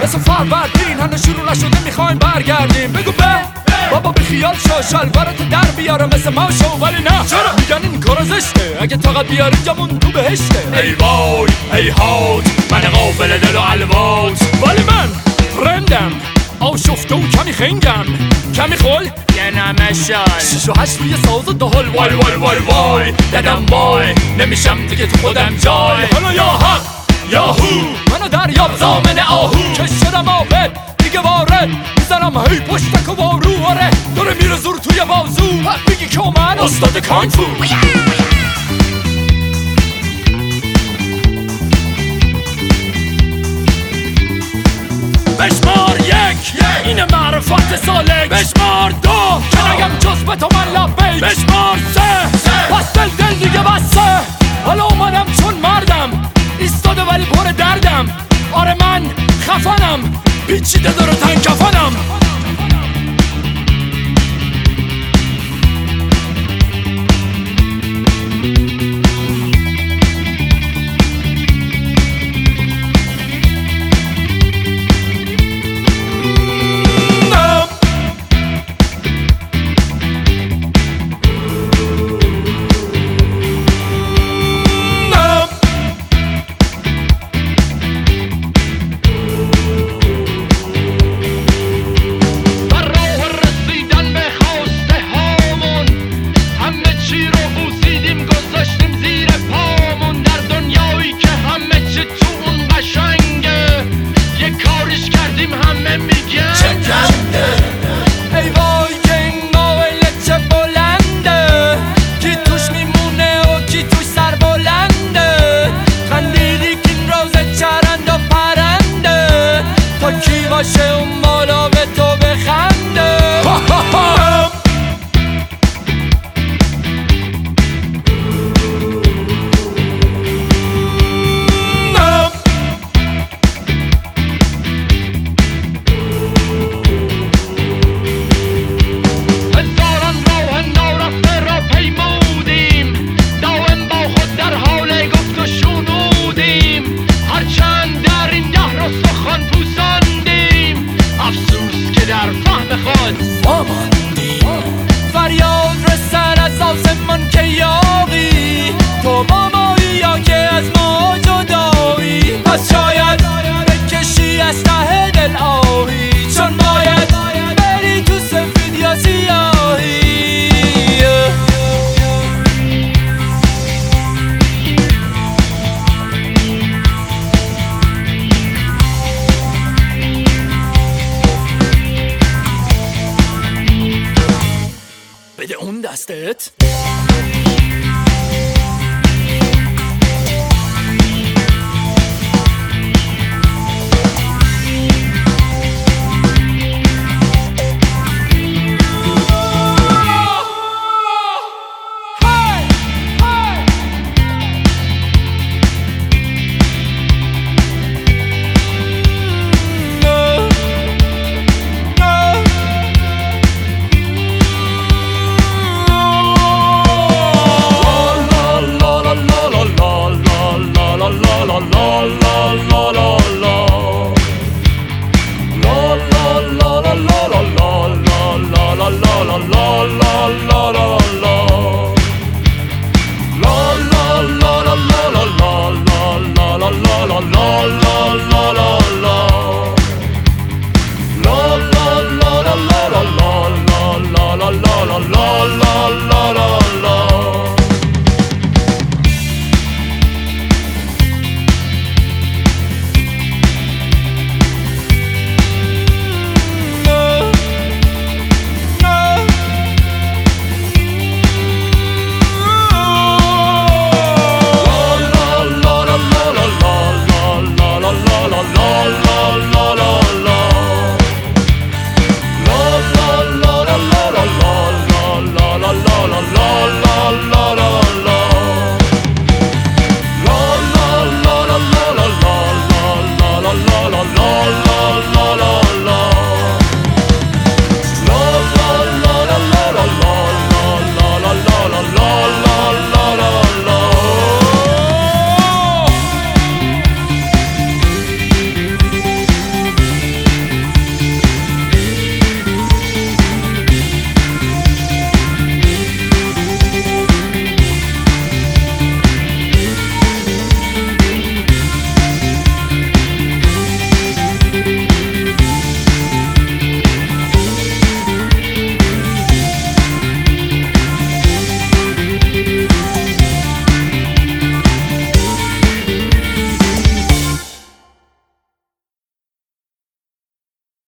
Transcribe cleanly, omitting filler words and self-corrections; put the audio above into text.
مثل فروردین هنو شروع نشده میخوایم برگردیم. بگو بابا بخیال شو شلوارت در بیاره مثل ما شو. ولی نه چرا میگن این کارا زشته، اگه طاقت بیاری جمون تو بهشته. ای وای ای هات من غافل دل و الوات، ولی من فرندم آشفته و کمی خنگم. کمی خل یه نمشای 6 و 8 روی ساز و دهل. وای وای وای وای ددم وای نمیشم دیگه تو خودم جای. حالا یا حق یا هو منو دریاب زامن آهو که شدم آبد دیگه وارد میزنم هی پشتک و وارو. آره داره میره زور توی بازو بگی که من استاد کانگ فو. بشمار یک این معرفت سالک. بشمار دو که نگم جز به تو من لبیک. بشمار سه پس دل دیگه بسته. حالا اومدم چون مردم ایستاده ولی پر دردم. آره من خفنم پیچیده داره تن کفنم. باشه اون بالا به تو بخنده. هزاران راه نارفته را پیمودیم، دائم با خود در حال گفت و شنودیم. هرچند در این دهر و سخن پوساندیم، افسوس که در فهم خود ماندیم. فریاد رسد از آسمان که یاقی تو با مایی یا که از ما جدایی. پس شاید بکشی از ته دل آهی، چون باید بری تو سفید یا سیاهی. بده اون دستت